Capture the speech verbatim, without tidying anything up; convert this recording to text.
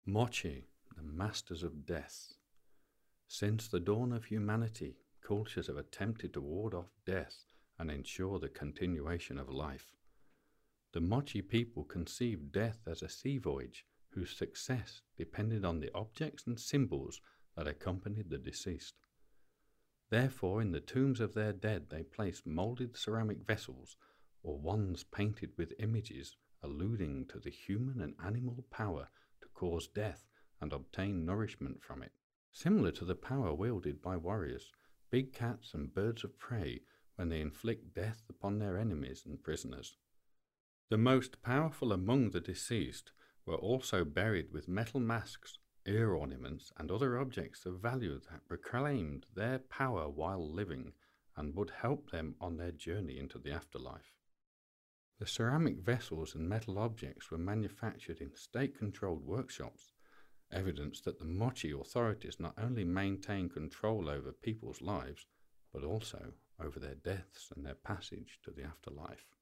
Mochi, the masters of death. Since the dawn of humanity, cultures have attempted to ward off death and ensure the continuation of life. The Mochi people conceived death as a sea voyage whose success depended on the objects and symbols that accompanied the deceased. Therefore, in the tombs of their dead, they placed moulded ceramic vessels or wands painted with images alluding to the human and animal power to cause death and obtain nourishment from it, similar to the power wielded by warriors, big cats and birds of prey when they inflict death upon their enemies and prisoners. The most powerful among the deceased were also buried with metal masks, ear ornaments, and other objects of value that proclaimed their power while living and would help them on their journey into the afterlife. The ceramic vessels and metal objects were manufactured in state-controlled workshops, evidence that the Mochi authorities not only maintained control over people's lives, but also over their deaths and their passage to the afterlife.